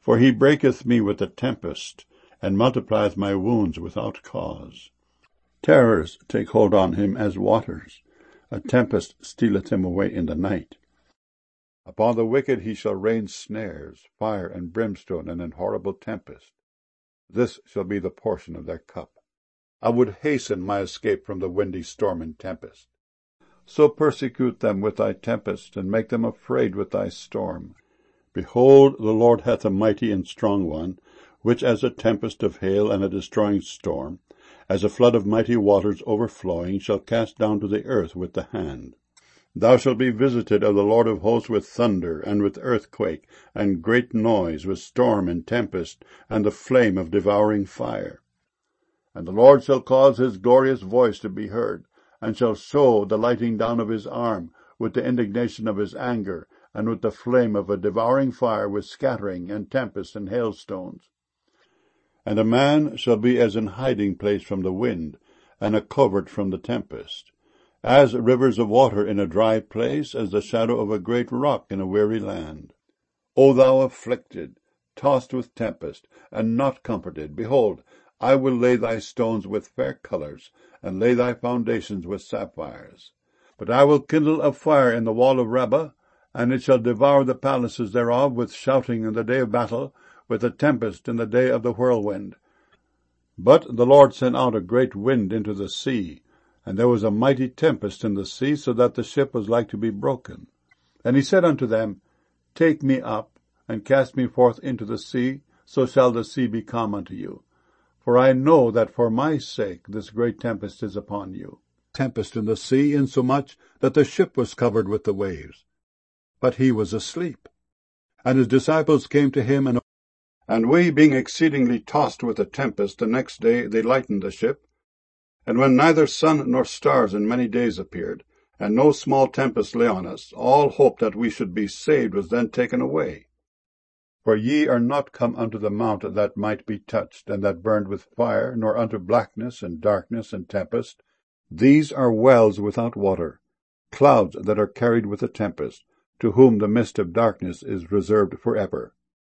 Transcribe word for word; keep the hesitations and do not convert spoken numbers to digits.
For he breaketh me with a tempest, and multiplieth my wounds without cause. Terrors take hold on him as waters. A tempest stealeth him away in the night. Upon the wicked he shall rain snares, fire and brimstone, and an horrible tempest. This shall be the portion of their cup. I would hasten my escape from the windy storm and tempest. So persecute them with thy tempest, and make them afraid with thy storm. Behold, the Lord hath a mighty and strong one, which as a tempest of hail and a destroying storm, as a flood of mighty waters overflowing, shall cast down to the earth with the hand. Thou shalt be visited of the Lord of hosts with thunder, and with earthquake, and great noise, with storm and tempest, and the flame of devouring fire. And the Lord shall cause his glorious voice to be heard, and shall show the lighting down of his arm, with the indignation of his anger, and with the flame of a devouring fire, with scattering, and tempest, and hailstones. And a man shall be as an hiding place from the wind, and a covert from the tempest, as rivers of water in a dry place, as the shadow of a great rock in a weary land. O thou afflicted, tossed with tempest, and not comforted, behold, I will lay thy stones with fair colours, and lay thy foundations with sapphires. But I will kindle a fire in the wall of Rabbah, and it shall devour the palaces thereof with shouting in the day of battle, with a tempest in the day of the whirlwind. But the Lord sent out a great wind into the sea, and there was a mighty tempest in the sea, so that the ship was like to be broken. And he said unto them, Take me up, and cast me forth into the sea, so shall the sea be calm unto you. For I know that for my sake this great tempest is upon you. Tempest in the sea, insomuch that the ship was covered with the waves. But he was asleep. And his disciples came to him, and And we, being exceedingly tossed with a tempest, the next day they lightened the ship. And when neither sun nor stars in many days appeared, and no small tempest lay on us, all hope that we should be saved was then taken away. For ye are not come unto the mount that might be touched, and that burned with fire, nor unto blackness, and darkness, and tempest. These are wells without water, clouds that are carried with a tempest, to whom the mist of darkness is reserved for ever.